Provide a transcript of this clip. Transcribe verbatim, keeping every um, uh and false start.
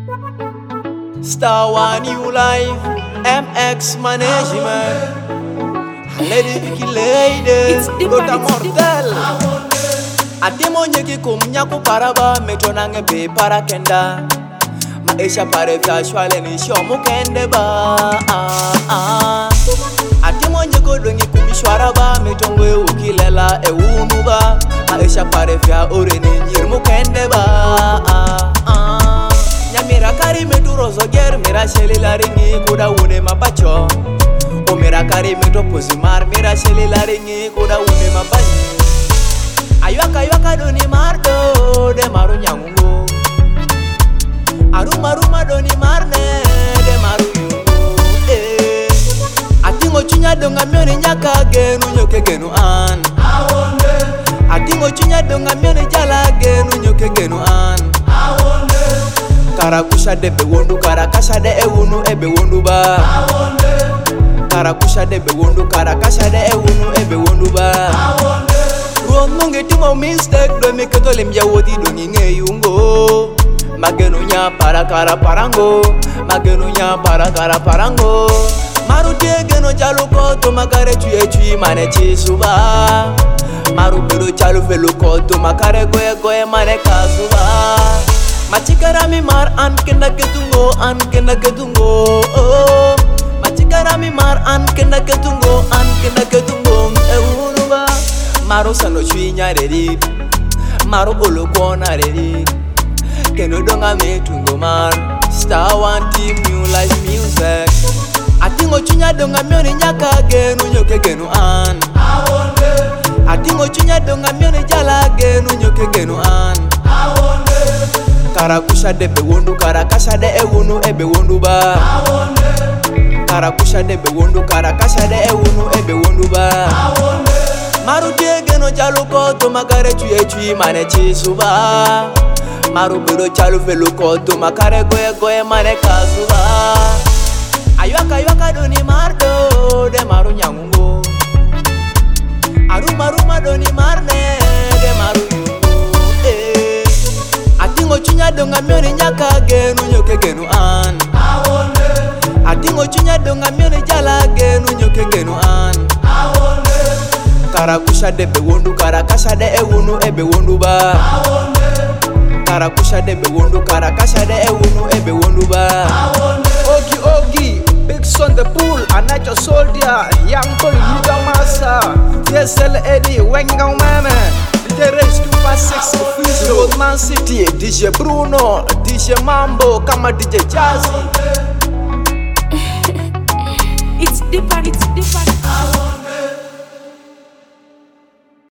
Star One New Life, M X Management, Lady Vicky Lady, Rota Mortel. Atemo nyeki kumnyaku paraba metonange be parakenda. Maisha pare vya shwale ni shomu kende ba. Atemo nyeko dongi kumishwara ba metongwe ukilela e unuba. Maisha pare vya ore ni nyirmu kende ba. Nyamira kari metu rozo ger mira sheli laringi kuda une mapacho. O mira kari metu pozimar mira sheli laringi kuda une mapacho. Ayuaka ayuaka doni mardo de maru nyangungo. Aruma aruma doni marne de maru yungo. Eh. Atingo chunya donga mioni nyaka genu nyoke genu an. Atingo chunya donga mioni jala genu nyoke genu an. Karakusha de be wondu karakasha de e wunu e be wondu ba. Karakusha de be wondu karakasha de e wunu e be wondu ba. Nunge timo mistake do me keto lemja wodi do ninge yungo. Mageno nya para kara parango, mageno nya para kara parango. Maru tegeno jaluko to magare chuye chui mane chisuba. Maru biro chalu feluko to makare goye goye mane kasuba. Machikara mi mar an kenda ketungo an kenda ketungo. Oh. Machikara mi mar an kenda ketungo an kenda ketungo. Eunuba. Maro sano chui nyareri, maro bolo kona reri. Keno donga me tungo mar, Star One Team New Life Music. Atingo chunya donga mioni nyaka genu nyoke genu an. Atingo chunya donga mioni jala genu nyoke genu an. Karakusha de be wondu karakasha de e wunu e be wondu ba. Karakusha de be wondu karakasha de e wunu e be wondu ba. Maru tegeno jaluko to magare chuye chui mane chisuba. Maru biro chalu feluko to makare goye goye mane kasuba. Ayuaka ayuaka doni mardo de maru nyangungo. Aruma aruma doni marne de maru yungo. Eh. Atingo chunya donga mioni nyaka genu nyoke genu an. Atingo chunya donga mioni jala genu nyoke genu an. Karakusha de be wondu karakasha de e wunu e be wondu ba. Karakusha de be wondu karakasha de e wunu e be wondu ba. Ogi Ogi, Big Son the Pool, a natural soldier, young boy, Nida Massa, T S L Eddie, Wengao Meme, D J Race two five six official, Old Man City, D J Bruno, D J Mambo, kama D J Jazzy.